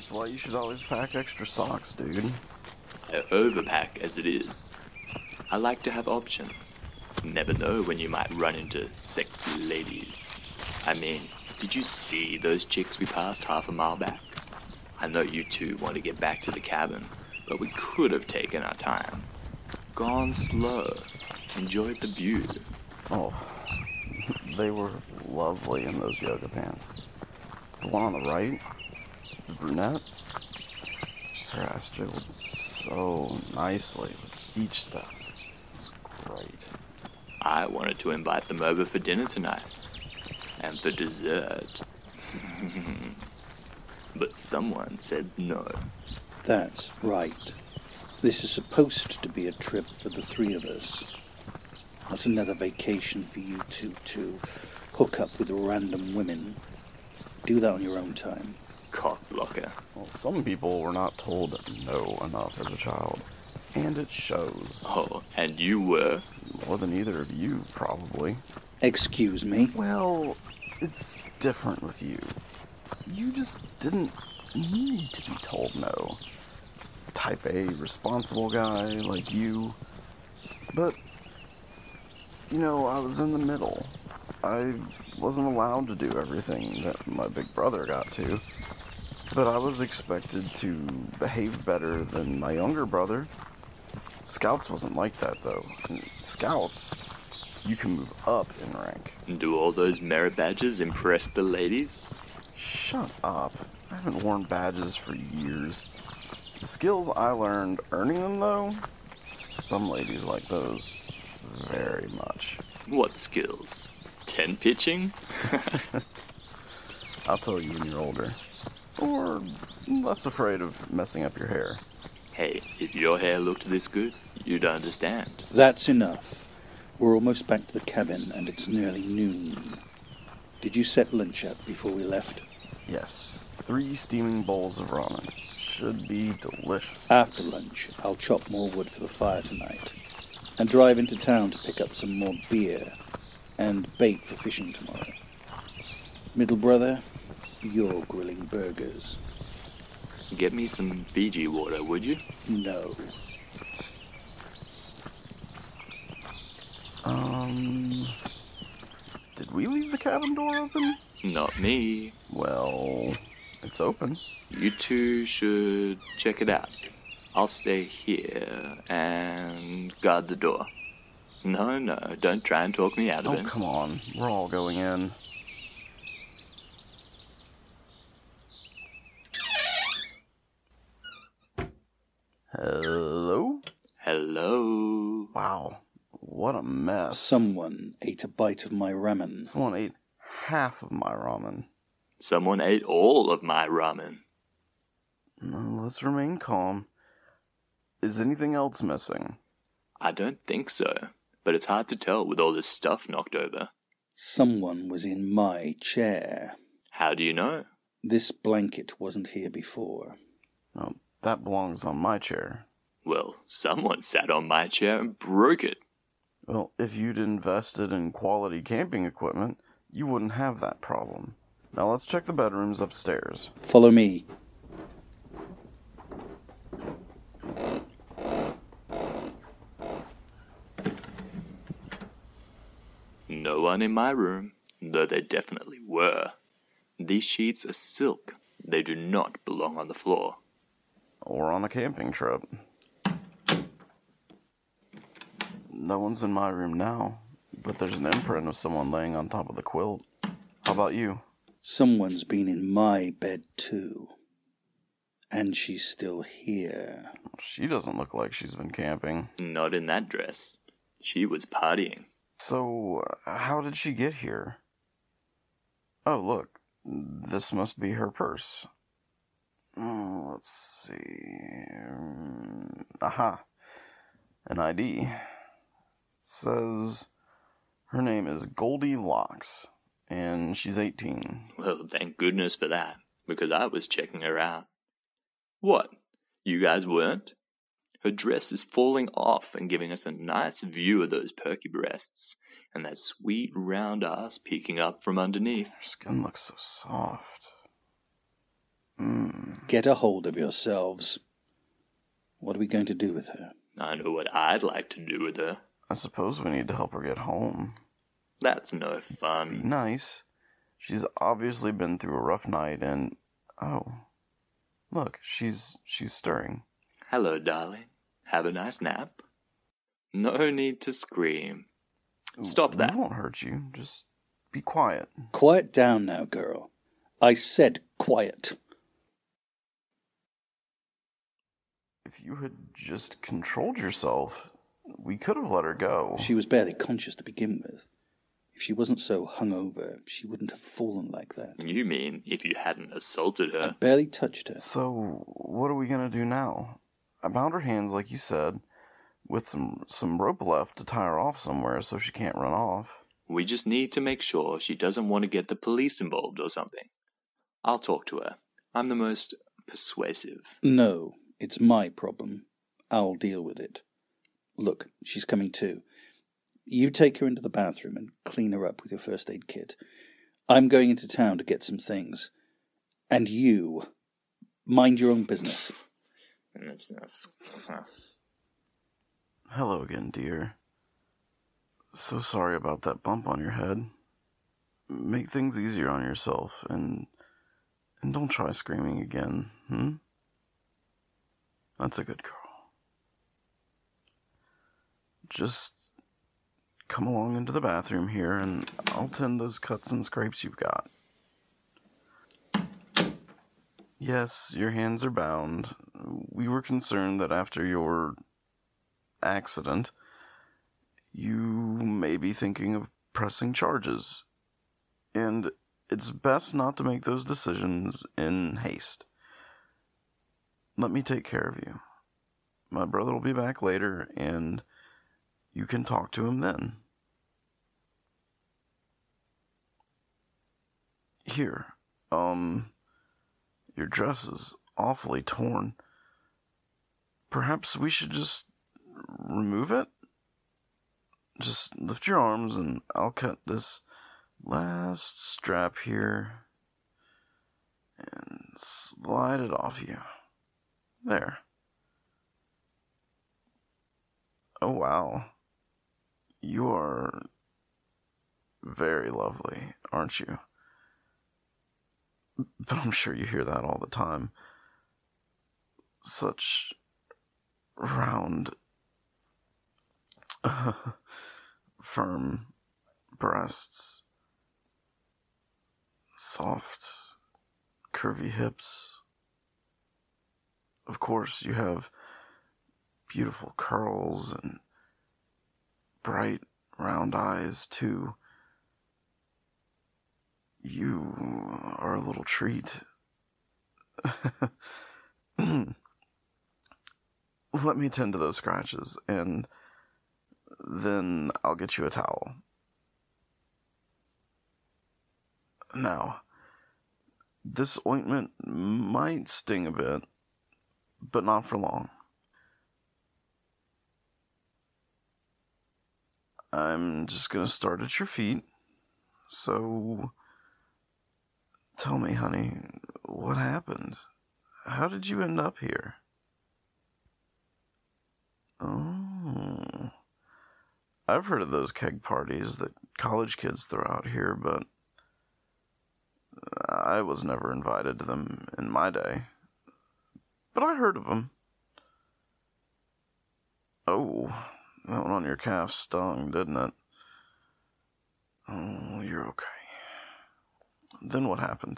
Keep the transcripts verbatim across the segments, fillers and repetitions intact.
That's why you should always pack extra socks, dude. I overpack as it is. I like to have options. Never know when you might run into sexy ladies. I mean, did you see those chicks we passed half a mile back? I know you two want to get back to the cabin, but we could have taken our time. Gone slow. Enjoyed the view. Oh, they were lovely in those yoga pants. The one on the right, the brunette, her ass jiggled so nicely with each step. It was great. I wanted to invite them over for dinner tonight. And for dessert. But someone said no. That's right. This is supposed to be a trip for the three of us. Not another vacation for you two to hook up with random women. Do that on your own time. Cock blocker. Well, some people were not told no enough as a child. And it shows. Oh, and you were? More than either of you, probably. Excuse me? Well, it's different with you. You just didn't need to be told no. Type A responsible guy like you. But, you know, I was in the middle. I wasn't allowed to do everything that my big brother got to. But I was expected to behave better than my younger brother. Scouts wasn't like that, though. In Scouts, you can move up in rank. Do all those merit badges impress the ladies? Shut up. I haven't worn badges for years. The skills I learned earning them, though, some ladies like those very much. What skills? Ten pitching? I'll tell you when you're older. Or less afraid of messing up your hair. Hey, if your hair looked this good, you'd understand. That's enough. We're almost back to the cabin, and it's nearly noon. Did you set lunch up before we left? Yes. Three steaming bowls of ramen. Should be delicious. After lunch, I'll chop more wood for the fire tonight, and drive into town to pick up some more beer and bait for fishing tomorrow. Middle brother, you're grilling burgers. Get me some Fiji water, would you? No. Um... Did we leave the cabin door open? Not me. Well, it's open. You two should check it out. I'll stay here and guard the door. No, no, don't try and talk me out of Oh, it. come on. We're all going in. Hello? Hello? Wow. What a mess. Someone ate a bite of my ramen. Someone ate half of my ramen. Someone ate all of my ramen. Well, let's remain calm. Is anything else missing? I don't think so, but it's hard to tell with all this stuff knocked over. Someone was in my chair. How do you know? This blanket wasn't here before. Well, that belongs on my chair. Well, someone sat on my chair and broke it. Well, if you'd invested in quality camping equipment, you wouldn't have that problem. Now let's check the bedrooms upstairs. Follow me. No one in my room, though there definitely were. These sheets are silk. They do not belong on the floor. Or on a camping trip. No one's in my room now, but there's an imprint of someone laying on top of the quilt. How about you? Someone's been in my bed too. And she's still here. She doesn't look like she's been camping. Not in that dress. She was partying. So, uh, how did she get here? Oh, look. This must be her purse. Oh, let's see. Um, aha. An I D. It says her name is Goldie Locks, and she's eighteen. Well, thank goodness for that, because I was checking her out. What? You guys weren't? Her dress is falling off and giving us a nice view of those perky breasts and that sweet round ass peeking up from underneath. Her skin looks so soft. Mm. Get a hold of yourselves. What are we going to do with her? I know what I'd like to do with her. I suppose we need to help her get home. That's no Be fun. nice. She's obviously been through a rough night and... Oh. Look, she's she's stirring. Hello, darling. Have a nice nap. No need to scream. Stop that. We won't hurt you. Just be quiet. Quiet down now, girl. I said quiet. If you had just controlled yourself, we could have let her go. She was barely conscious to begin with. If she wasn't so hungover, she wouldn't have fallen like that. You mean if you hadn't assaulted I her? barely touched her. So, what are we gonna do now? I bound her hands, like you said, with some, some rope left to tie her off somewhere so she can't run off. We just need to make sure she doesn't want to get the police involved or something. I'll talk to her. I'm the most persuasive. No, it's my problem. I'll deal with it. Look, she's coming to. You take her into the bathroom and clean her up with your first aid kit. I'm going into town to get some things. And you, mind your own business. Hello again, dear. So sorry about that bump on your head. Make things easier on yourself, and and don't try screaming again, hmm? That's a good girl. Just come along into the bathroom here, and I'll tend those cuts and scrapes you've got. Yes, your hands are bound. We were concerned that after your accident, you may be thinking of pressing charges. And it's best not to make those decisions in haste. Let me take care of you. My brother will be back later, and you can talk to him then. Here, um, your dress is awfully torn. Perhaps we should just remove it? Just lift your arms and I'll cut this last strap here and slide it off you. There. Oh, wow. You are very lovely, aren't you? But I'm sure you hear that all the time. Such round, firm breasts, soft, curvy hips. Of course, you have beautiful curls and bright, round eyes, too. You are a little treat. Let me tend to those scratches, and then I'll get you a towel. Now, this ointment might sting a bit, but not for long. I'm just gonna start at your feet, so tell me, honey, what happened? How did you end up here? Oh, I've heard of those keg parties that college kids throw out here, but I was never invited to them in my day. But I heard of them. Oh, that one on your calf stung, didn't it? Oh, you're okay. Then what happened?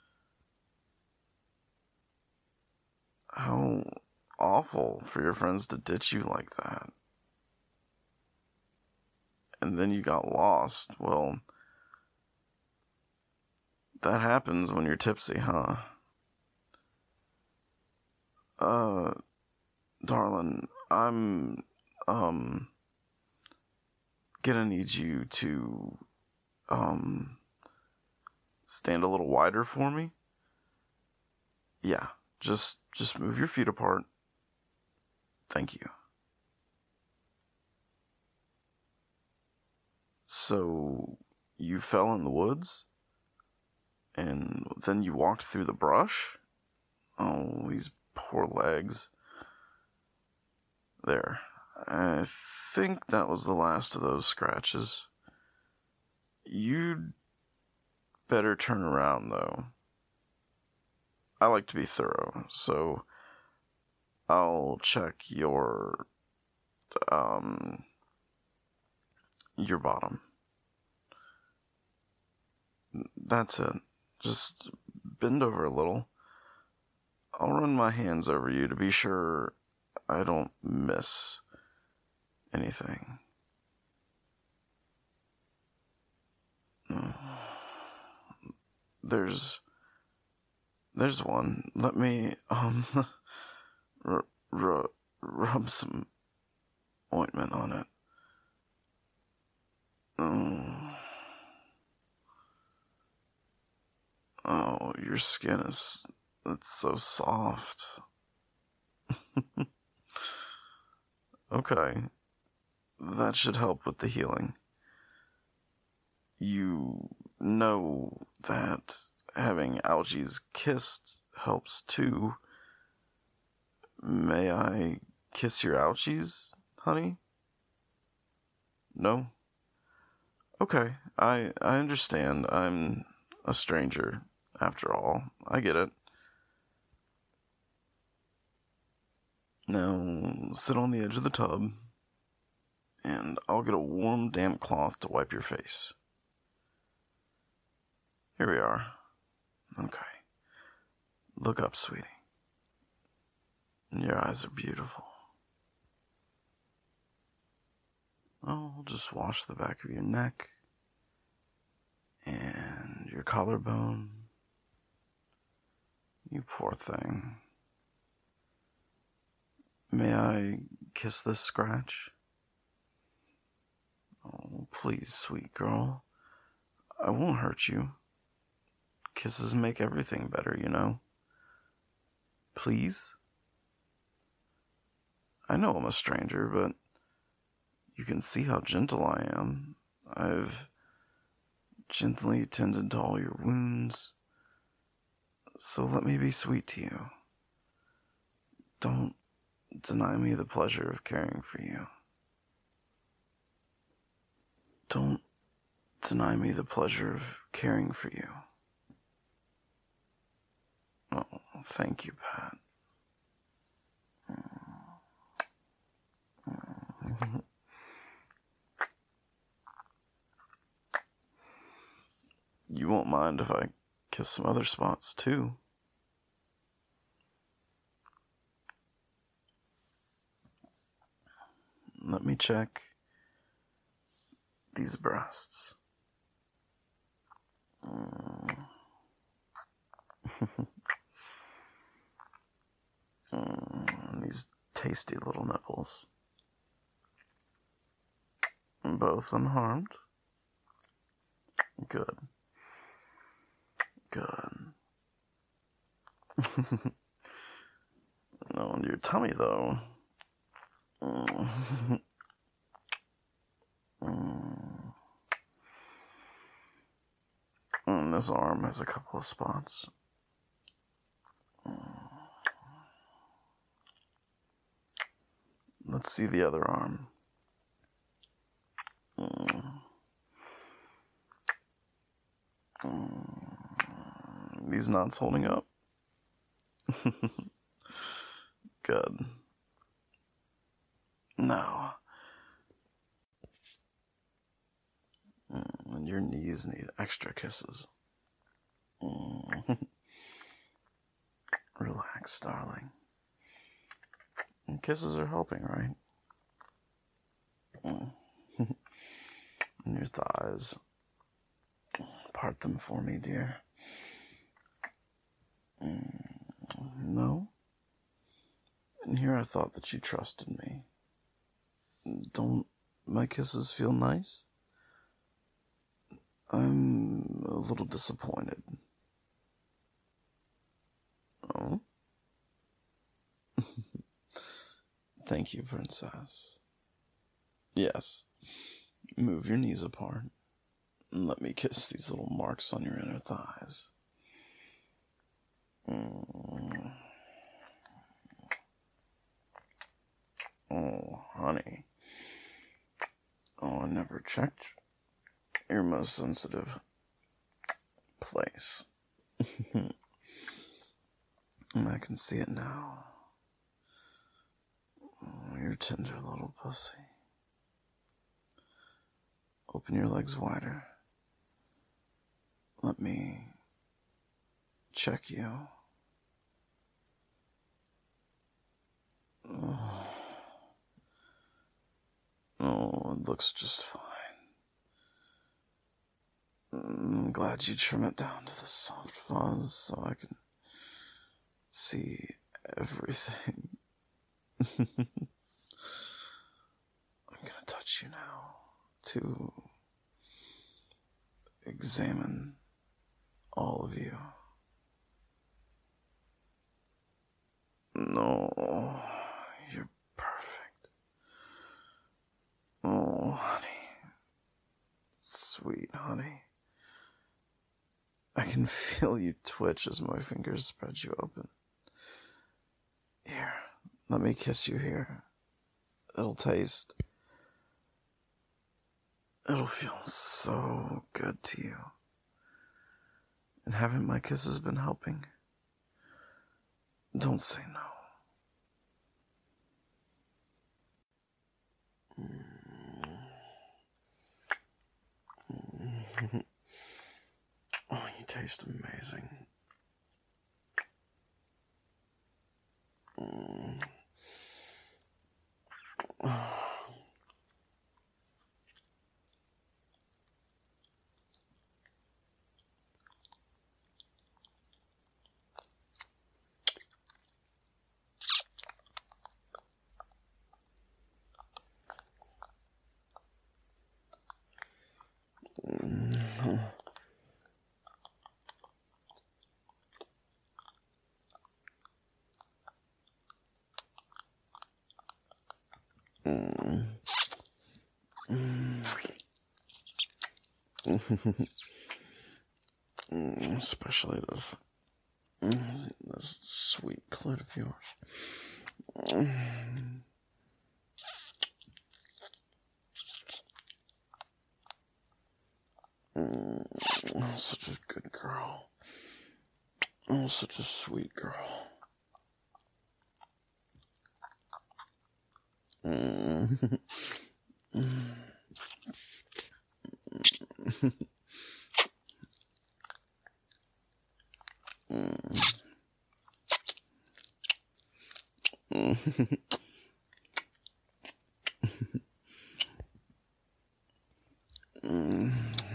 How awful for your friends to ditch you like that. And then you got lost. Well, that happens when you're tipsy, huh? Uh, darling, I'm, um, gonna need you to, um, stand a little wider for me. Yeah, just, just move your feet apart. Thank you. So, you fell in the woods? And then you walked through the brush? Oh, these poor legs. There. I think that was the last of those scratches. You'd better turn around, though. I like to be thorough, so I'll check your, um, your bottom. That's it. Just bend over a little. I'll run my hands over you to be sure I don't miss anything. There's... There's one. Let me, um, r- r- rub some ointment on it. Oh. Oh, your skin is... It's so soft. Okay. That should help with the healing. You know that having Algie's kissed helps too. May I kiss your ouchies, honey? No? Okay, I I understand. I'm a stranger, after all. I get it. Now, sit on the edge of the tub, and I'll get a warm, damp cloth to wipe your face. Here we are. Okay. Look up, sweetie. Your eyes are beautiful. Oh, I'll just wash the back of your neck and your collarbone. You poor thing. May I kiss this scratch? Oh, please, sweet girl. I won't hurt you. Kisses make everything better, you know. Please? I know I'm a stranger, but you can see how gentle I am. I've gently tended to all your wounds. So let me be sweet to you. Don't deny me the pleasure of caring for you. Don't deny me the pleasure of caring for you. Oh, thank you, Pat. You won't mind if I kiss some other spots, too. Let me check these breasts. Mm. mm, these tasty little nipples. Both unharmed. Good. Good. No, and your tummy, though. Mm. Mm. And this arm has a couple of spots. Mm. Let's see the other arm. Mm. Mm. These knots holding up. Good. Now. Mm. And your knees need extra kisses. Mm. Relax, darling. And kisses are helping, right? Mm. And your thighs. Part them for me, dear. Mm. No? And here I thought that you trusted me. Don't my kisses feel nice? I'm a little disappointed. Oh? Thank you, princess. Yes. Move your knees apart and let me kiss these little marks on your inner thighs. Mm. Oh, honey. Oh, I never checked your most sensitive place. And I can see it now. Oh, your tender little pussy. Open your legs wider. Let me check you. Oh, oh, it looks just fine. I'm glad you trim it down to the soft fuzz so I can see everything. I'm gonna touch you now to examine all of you. No, you're perfect. Oh, honey. Sweet honey. I can feel you twitch as my fingers spread you open. Here, let me kiss you here. It'll taste. It'll feel so good to you. And haven't my kisses been helping? Don't say no. Oh, you taste amazing. Mm. Oh. Mm. Mm. Especially the mm, this sweet clit of yours. Mm. Mm. Oh, such a good girl. Oh, such a sweet girl. Mm. Mm. Mm. Mm.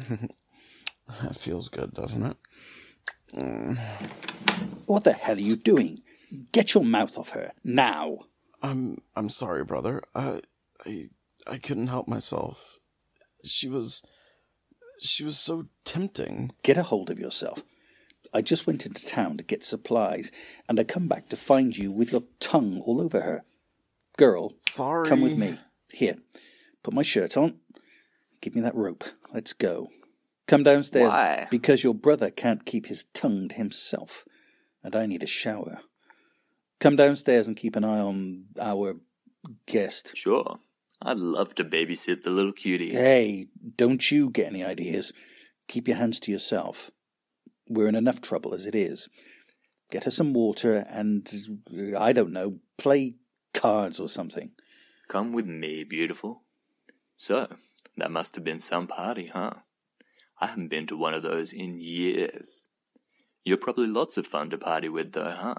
That feels good, doesn't it? Mm. What the hell are you doing? Get your mouth off her, now. I'm I'm sorry, brother. I I I couldn't help myself. She was she was so tempting. Get a hold of yourself. I just went into town to get supplies, and I come back to find you with your tongue all over her. Girl, Sorry. Come with me. Here, put my shirt on. Give me that rope. Let's go. Come downstairs. Why? Because your brother can't keep his tongue to himself, and I need a shower. Come downstairs and keep an eye on our guest. Sure. I'd love to babysit the little cutie. Hey, don't you get any ideas. Keep your hands to yourself. We're in enough trouble as it is. Get her some water and, I don't know, play cards or something. Come with me, beautiful. So, that must have been some party, huh? I haven't been to one of those in years. You're probably lots of fun to party with, though, huh?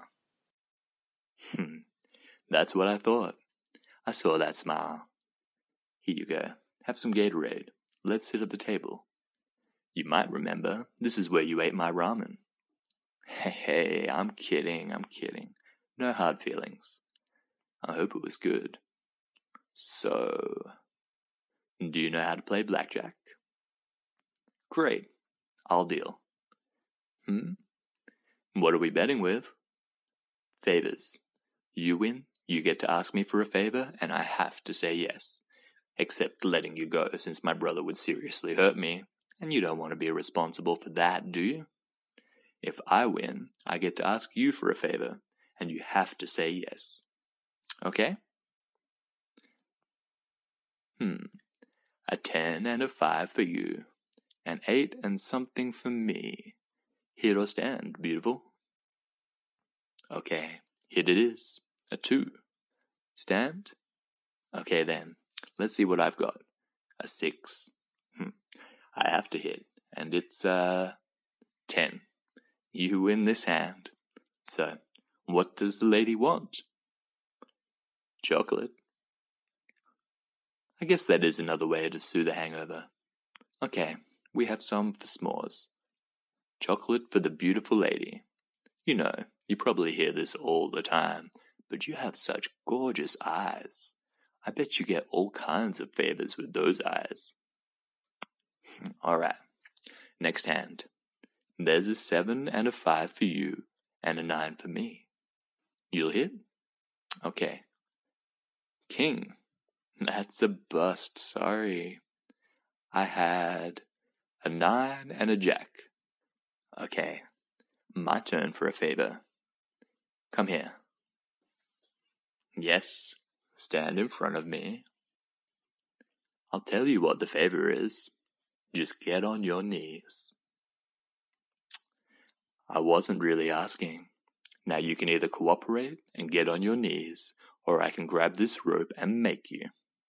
Hmm. That's what I thought. I saw that smile. Here you go. Have some Gatorade. Let's sit at the table. You might remember, this is where you ate my ramen. Hey, hey, I'm kidding, I'm kidding. No hard feelings. I hope it was good. So, do you know how to play blackjack? Great. I'll deal. Hmm? What are we betting with? Favors. You win, you get to ask me for a favor, and I have to say yes. Except letting you go, since my brother would seriously hurt me, and you don't want to be responsible for that, do you? If I win, I get to ask you for a favor, and you have to say yes. Okay? Hmm. A ten and a five for you. An eight and something for me. Hit or stand, beautiful? Okay, hit it is. A two. Stand? Okay then, let's see what I've got. A six. Hmm. I have to hit, and it's, uh, ten. You win this hand. So, what does the lady want? Chocolate. I guess that is another way to soothe a hangover. Okay, we have some for s'mores. Chocolate for the beautiful lady. You know, you probably hear this all the time, but you have such gorgeous eyes. I bet you get all kinds of favors with those eyes. Alright, next hand. There's a seven and a five for you, and a nine for me. You'll hit? Okay. King. That's a bust, sorry. I had a nine and a jack. Okay, my turn for a favor. Come here. Yes, stand in front of me. I'll tell you what the favor is. Just get on your knees. I wasn't really asking. Now you can either cooperate and get on your knees, or I can grab this rope and make you.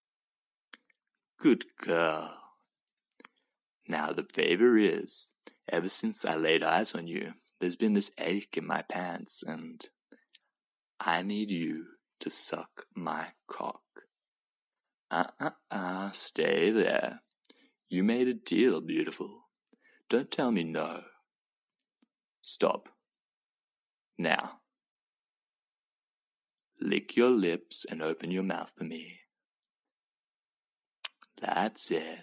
Good girl. Now the favor is, ever since I laid eyes on you, there's been this ache in my pants, and I need you to suck my cock. Uh-uh-uh, stay there. You made a deal, beautiful. Don't tell me no. Stop. Now. Lick your lips and open your mouth for me. That's it.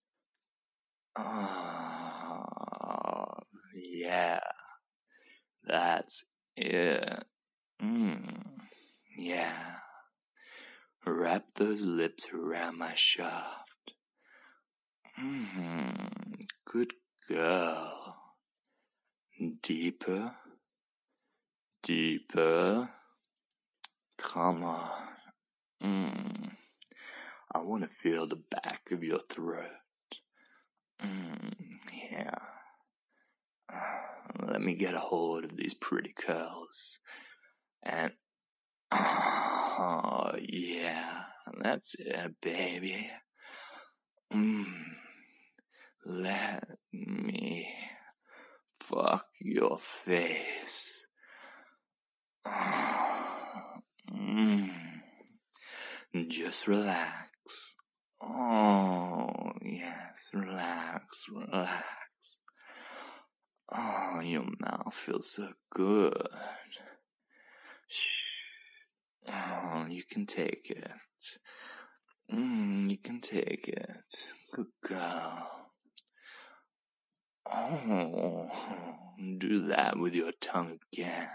Oh, yeah. That's it. Mm, yeah. Wrap those lips around my shaft. Mm-hmm. Good girl. Deeper. Deeper. Come on. Mm. I want to feel the back of your throat. Mm, yeah. Uh, let me get a hold of these pretty curls. And, oh, yeah. That's it, baby. Mm. Let me fuck your face. Mm. Just relax. Oh, yes, relax, relax. Oh, your mouth feels so good. Shh. Oh, you can take it. Mm, you can take it. Good girl. Oh, do that with your tongue again.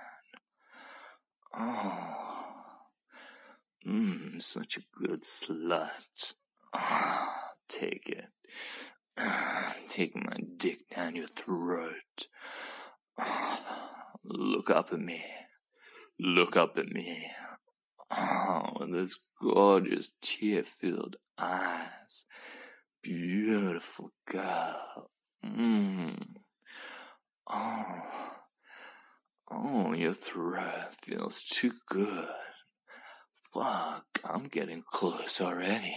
Oh, mmm, such a good slut. Oh, take it. Take my dick down your throat. Oh, look up at me. Look up at me. Oh, with those gorgeous tear-filled eyes. Beautiful girl. Mmm. Oh. Oh, your throat feels too good. Fuck, I'm getting close already.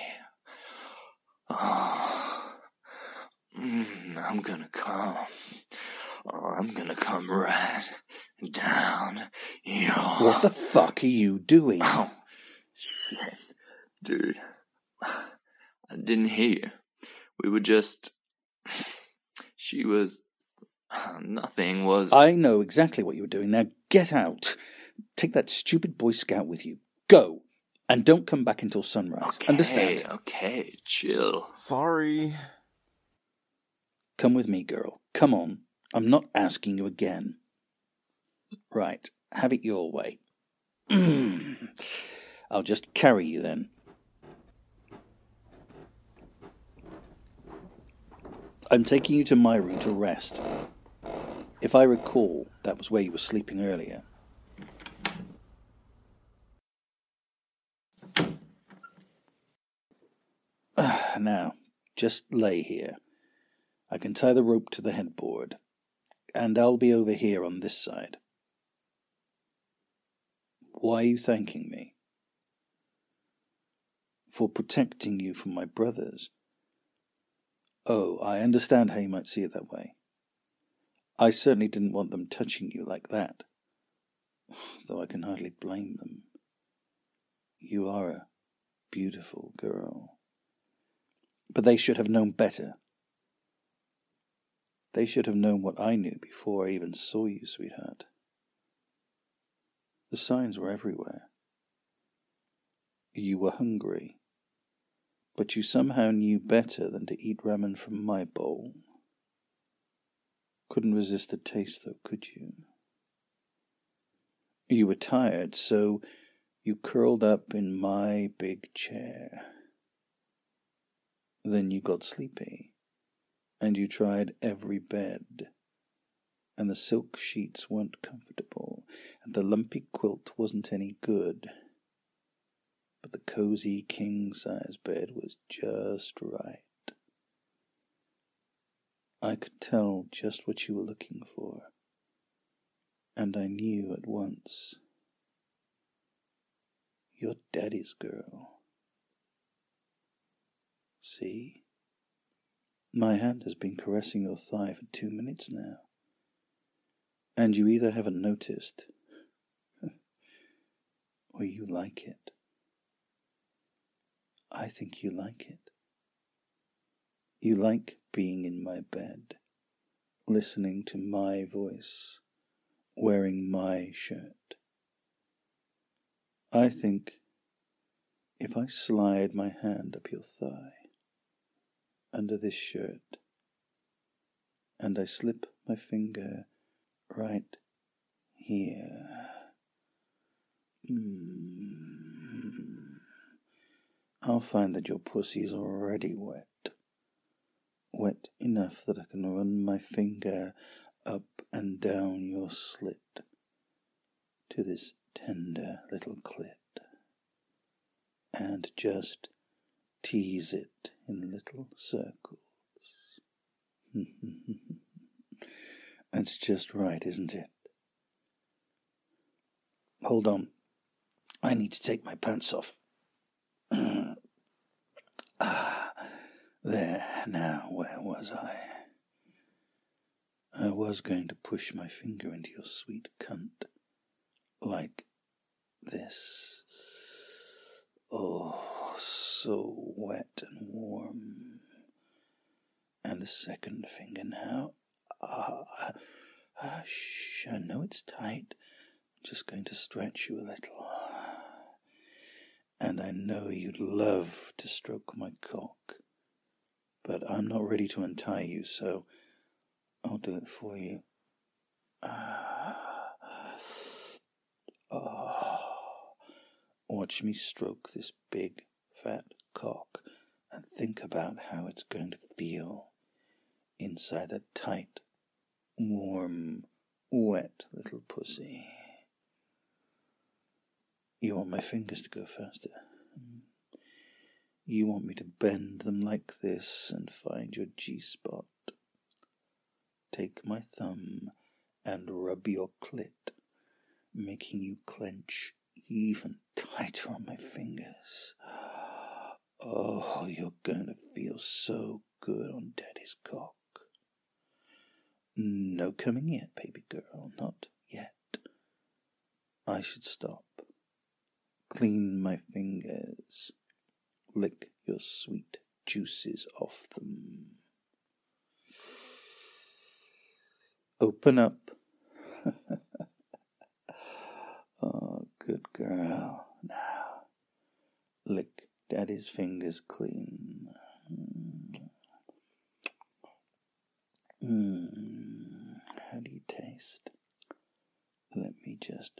Oh. Mm, I'm gonna come. Oh, I'm gonna come right down your... What the fuck are you doing? Oh, shit. Dude, I didn't hear you. We were just... She was... Nothing was... I know exactly what you were doing. Now get out. Take that stupid Boy Scout with you. Go. And don't come back until sunrise. Okay, Understand? Okay, chill. Sorry. Come with me, girl. Come on. I'm not asking you again. Right. Have it your way. I'll just carry you then. I'm taking you to my room to rest. If I recall, that was where you were sleeping earlier. Now, just lay here. I can tie the rope to the headboard, and I'll be over here on this side. Why are you thanking me? For protecting you from my brothers. Oh, I understand how you might see it that way. I certainly didn't want them touching you like that, though I can hardly blame them. You are a beautiful girl. But they should have known better. They should have known what I knew before I even saw you, sweetheart. The signs were everywhere. You were hungry, but you somehow knew better than to eat ramen from my bowl. Couldn't resist the taste, though, could you? You were tired, so you curled up in my big chair. Then you got sleepy, and you tried every bed, and the silk sheets weren't comfortable, and the lumpy quilt wasn't any good. But the cozy king-size bed was just right. I could tell just what you were looking for, and I knew at once. You're Daddy's girl. See? My hand has been caressing your thigh for two minutes now, and you either haven't noticed, or you like it. I think you like it. You like being in my bed, listening to my voice, wearing my shirt. I think if I slide my hand up your thigh, under this shirt, and I slip my finger right here, mm, I'll find that your pussy is already wet. Wet enough that I can run my finger up and down your slit to this tender little clit and just tease it in little circles. That's just right, isn't it? Hold on. I need to take my pants off. Ah, there, now, where was I? I was going to push my finger into your sweet cunt, like this. Oh, so wet and warm. And a second finger now. Ah, ah, shh, I know it's tight. Just going to stretch you a little. And I know you'd love to stroke my cock. But I'm not ready to untie you, so I'll do it for you. Ah. Oh. Watch me stroke this big, fat cock and think about how it's going to feel inside that tight, warm, wet little pussy. You want my fingers to go faster. You want me to bend them like this and find your G-spot. Take my thumb and rub your clit, making you clench even tighter on my fingers. Oh, you're going to feel so good on Daddy's cock. No coming yet, baby girl, not yet. I should stop. Clean my fingers. Lick your sweet juices off them. Open up. Oh, good girl. Now, lick Daddy's fingers clean. Mm. How do you taste? Let me just...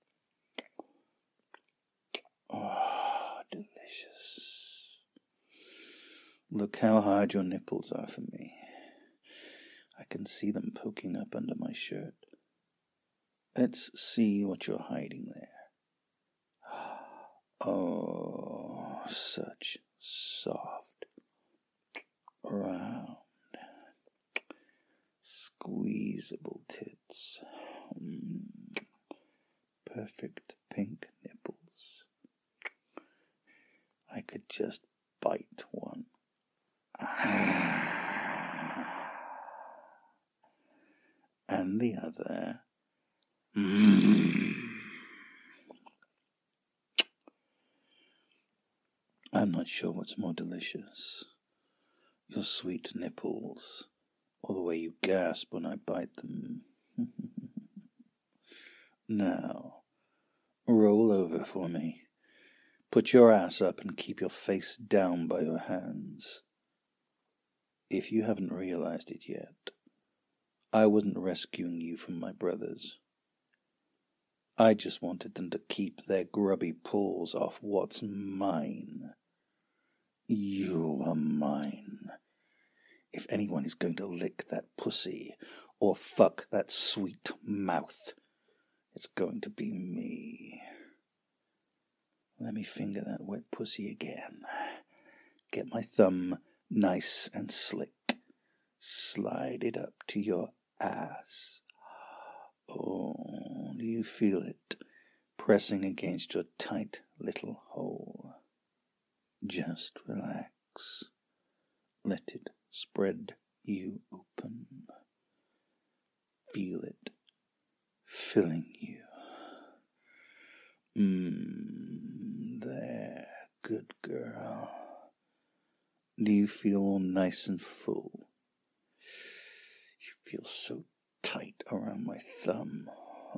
Oh, delicious. Look how hard your nipples are for me. I can see them poking up under my shirt. Let's see what you're hiding there. Oh, such soft, round, squeezable tits, mm. perfect pink nipples. I could just bite one. And the other. Mm. I'm not sure what's more delicious, your sweet nipples, or the way you gasp when I bite them. Now, roll over for me. Put your ass up and keep your face down by your hands. If you haven't realized it yet, I wasn't rescuing you from my brothers. I just wanted them to keep their grubby paws off what's mine. You are mine. If anyone is going to lick that pussy or fuck that sweet mouth, it's going to be me. Let me finger that wet pussy again. Get my thumb nice and slick. Slide it up to your ass. Oh, do you feel it pressing against your tight little hole? Just relax. Let it spread you open. Feel it filling you. Mmm, there, good girl. Do you feel all nice and full? You feel so tight around my thumb.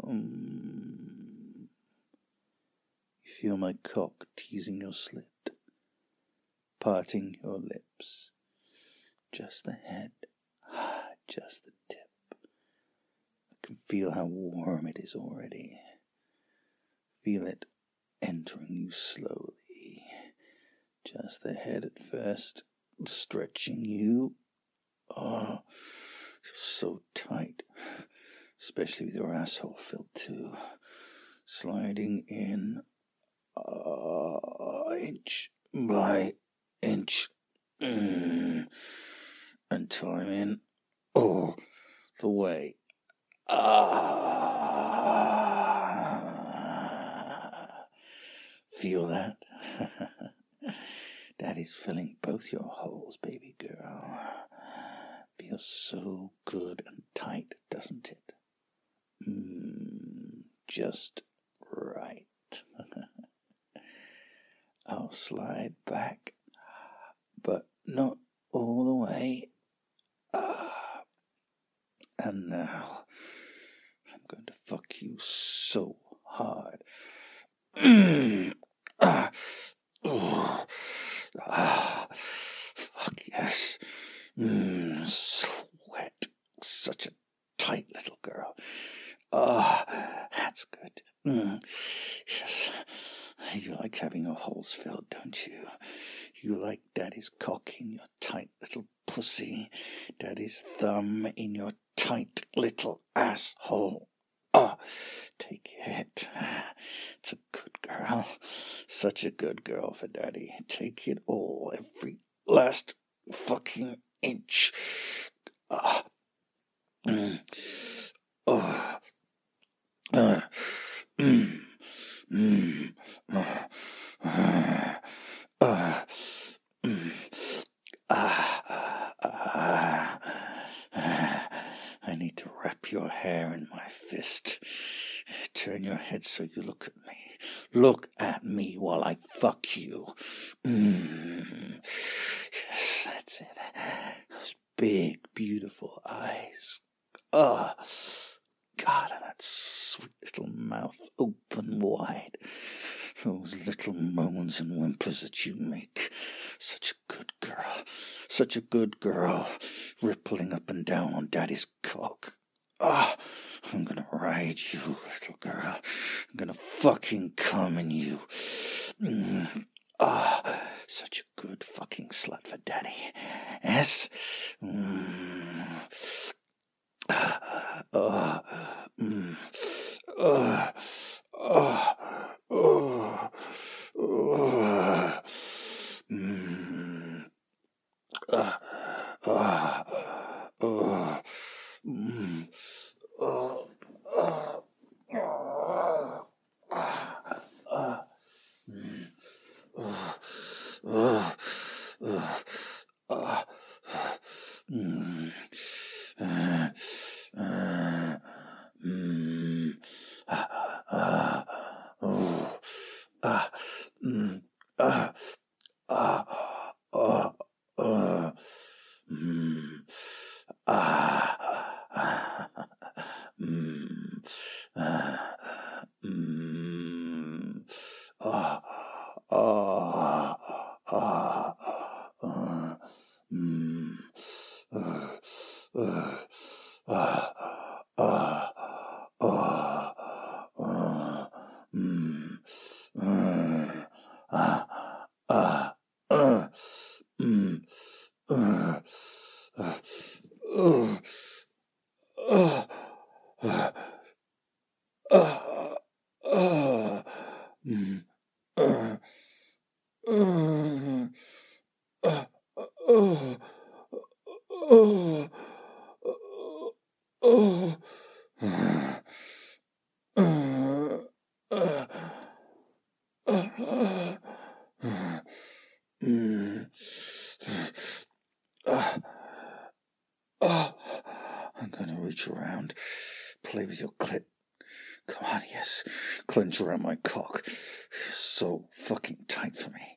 Mm. You feel my cock teasing your slit, parting your lips. Just the head, just the tip. I can feel how warm it is already. Feel it entering you slowly. Just the head at first, stretching you. Oh, so tight, especially with your asshole filled too. Sliding in, uh, inch by inch, mm, until I'm in all the way. Ah, feel that? Daddy's filling both your holes, baby girl. Feels so good and tight, doesn't it? Mm, just right. I'll slide back, but not all the way. Ah. And now, I'm going to fuck you so hard. Mm. Ah. Oh. Ah. Fuck yes. Mm. Sweat. Such a tight little girl. Ah. That's good. Mm. Yes. You like having your holes filled, don't you? You like Daddy's cock in your tight little pussy, Daddy's thumb in your tight little asshole. Oh, take it. It's a good girl. Such a good girl for Daddy. Take it all, every last fucking inch. Ah. Mm. Oh. Uh. Mm. Mm. Uh. Uh. Uh. Mm. Ah. Ah. Ah. I need to wrap your hair in my fist. Turn your head so you look at me. Look at me while I fuck you. Mm. Yes, that's it. Those big, beautiful eyes. Oh, God, and that sweet little mouth open wide. Those little moans and whimpers that you make. Such a good girl. Such a good girl. Rippling up and down on Daddy's cock. Ah, oh, I'm gonna ride you, little girl. I'm gonna fucking come in you. Mm. Ah, oh, such a good fucking slut for Daddy. Yes? Mm. Ah, oh, mm. Oh, oh, oh, oh. Mm. Ah. Oh. Uh, uh, uh, uh, uh, mm. uh, uh, I'm going to reach around, play with your clit. Come on, yes. Clench around my cock. You're so fucking tight for me.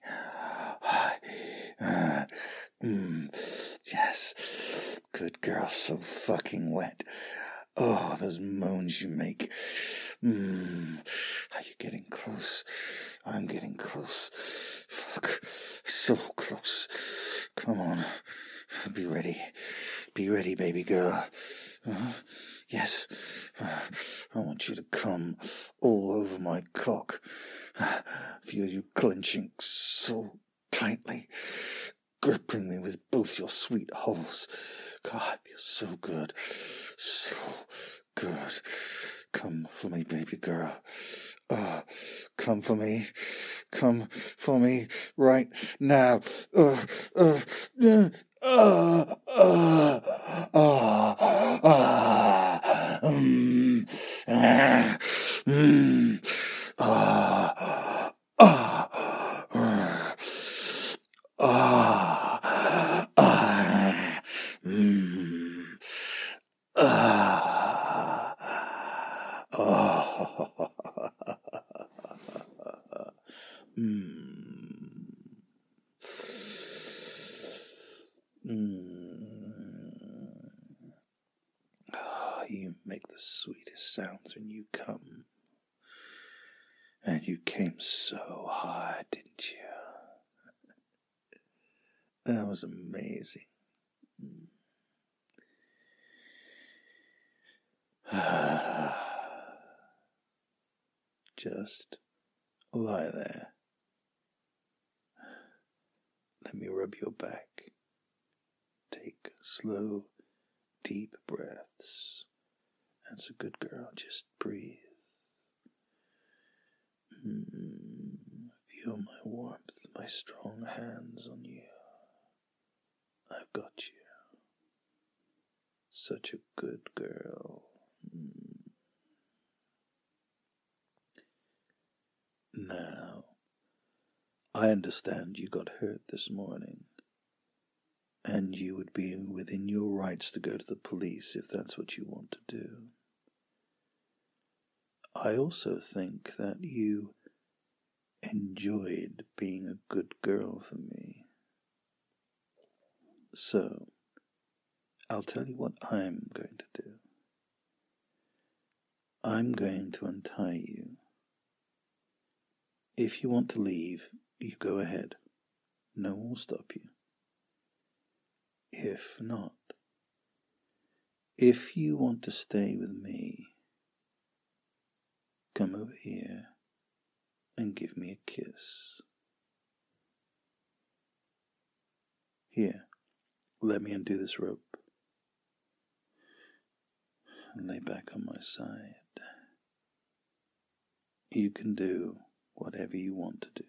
Uh, mm, yes. Good girl, so fucking wet. Oh, those moans you make. Mm, are you getting close? I'm getting close. Fuck. So close. Come on. Be ready. Be ready, baby girl. Uh, yes. Uh, I want you to come all over my cock. Uh, feel you clenching so tightly, gripping me with both your sweet holes. God, you're so good. So good. Come for me, baby girl. Uh, come for me. Come for me right now. Uh, uh, uh, uh, uh, uh, uh, um, uh, mm, uh, uh, uh, uh, uh, mm, uh, uh, mm. Mm. Oh, you make the sweetest sounds when you come. And you came so hard, didn't you? That was amazing. Just lie there. Let me rub your back. Take slow, deep breaths. That's a good girl. Just breathe. Mm, feel my warmth, my strong hands on you. I've got you. Such a good girl. Mm. Now, I understand you got hurt this morning, and you would be within your rights to go to the police if that's what you want to do. I also think that you enjoyed being a good girl for me. So, I'll tell you what I'm going to do. I'm going to untie you. If you want to leave, you go ahead. No one will stop you. If not, if you want to stay with me, come over here and give me a kiss. Here, let me undo this rope and lay back on my side. You can do whatever you want to do.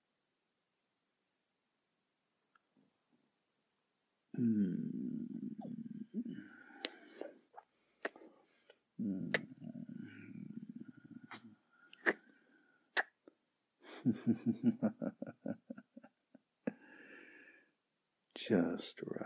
Mm. Mm. Just right.